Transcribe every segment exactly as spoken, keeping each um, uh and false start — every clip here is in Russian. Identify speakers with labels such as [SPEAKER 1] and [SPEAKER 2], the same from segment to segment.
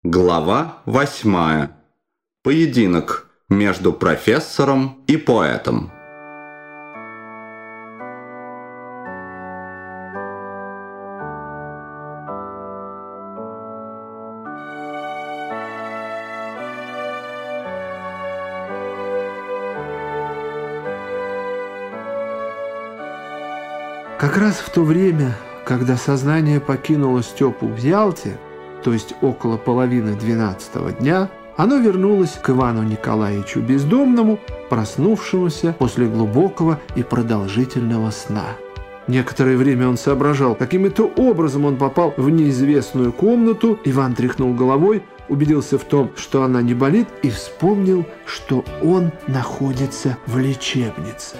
[SPEAKER 1] Глава восьмая. Поединок между профессором и поэтом.
[SPEAKER 2] Как раз в то время, когда сознание покинуло Степу в Ялте, то есть около половины двенадцатого дня, оно вернулось к Ивану Николаевичу Бездомному, проснувшемуся после глубокого и продолжительного сна. Некоторое время он соображал, каким это образом он попал в неизвестную комнату. Иван тряхнул головой, убедился в том, что она не болит, и вспомнил, что он находится в лечебнице.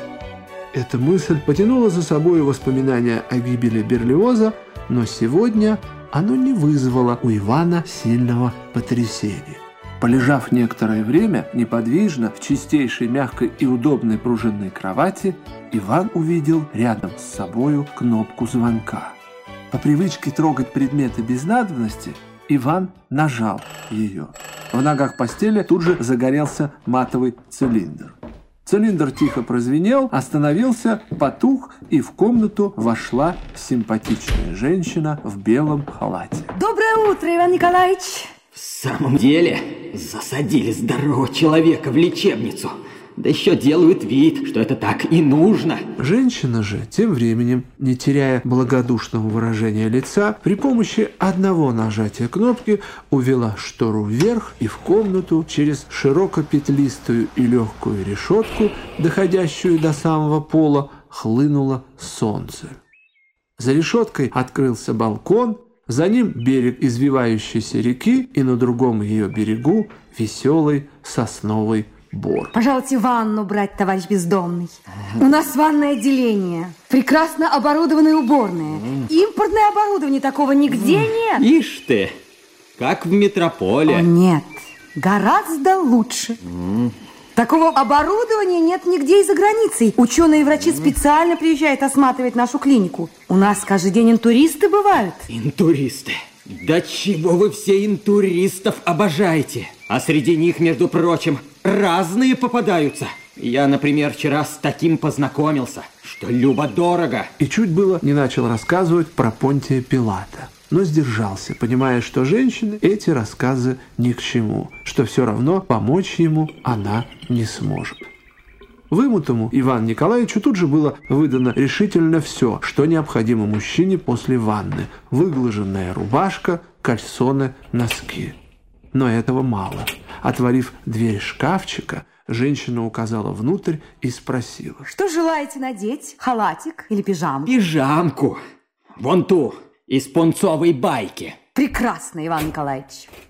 [SPEAKER 2] Эта мысль потянула за собой воспоминания о гибели Берлиоза, но сегодня оно не вызвало у Ивана сильного потрясения. Полежав некоторое время неподвижно в чистейшей, мягкой и удобной пружинной кровати, Иван увидел рядом с собою кнопку звонка. По привычке трогать предметы без надобности, Иван нажал ее. В ногах постели тут же загорелся матовый цилиндр. Цилиндр тихо прозвенел, остановился, потух, и в комнату вошла симпатичная женщина в белом халате.
[SPEAKER 3] Доброе утро, Иван Николаевич!
[SPEAKER 4] В самом деле, засадили здорового человека в лечебницу. Да еще делают вид, что это так и нужно.
[SPEAKER 2] Женщина же, тем временем, не теряя благодушного выражения лица, при помощи одного нажатия кнопки увела штору вверх, и в комнату через широкопетлистую и легкую решетку, доходящую до самого пола, хлынуло солнце. За решеткой открылся балкон, за ним берег извивающейся реки, и на другом ее берегу веселый сосновый бор.
[SPEAKER 3] Пожалуйте ванну брать, товарищ Бездомный. У нас ванное отделение, прекрасно оборудованная уборная. Импортное оборудование такого нигде нет.
[SPEAKER 4] Ишь ты, как в метрополе.
[SPEAKER 3] О, нет, гораздо лучше. Такого оборудования нет нигде и за границей. Ученые и врачи специально приезжают осматривать нашу клинику. У нас каждый день интуристы бывают.
[SPEAKER 4] Интуристы? Да чего вы все интуристов обожаете? А среди них, между прочим, разные попадаются. Я, например, вчера с таким познакомился, что любо-дорого.
[SPEAKER 2] И чуть было не начал рассказывать про Понтия Пилата, но сдержался, понимая, что женщины эти рассказы ни к чему, что все равно помочь ему она не сможет. Вымытому Ивану Николаевичу тут же было выдано решительно все, что необходимо мужчине после ванны: выглаженная рубашка, кальсоны, носки. Но этого мало. Отворив дверь шкафчика, женщина указала внутрь и спросила:
[SPEAKER 3] что желаете надеть? Халатик или пижаму?
[SPEAKER 4] Пижамку. Вон ту, из пунцовой байки.
[SPEAKER 3] Прекрасно, Иван Николаевич.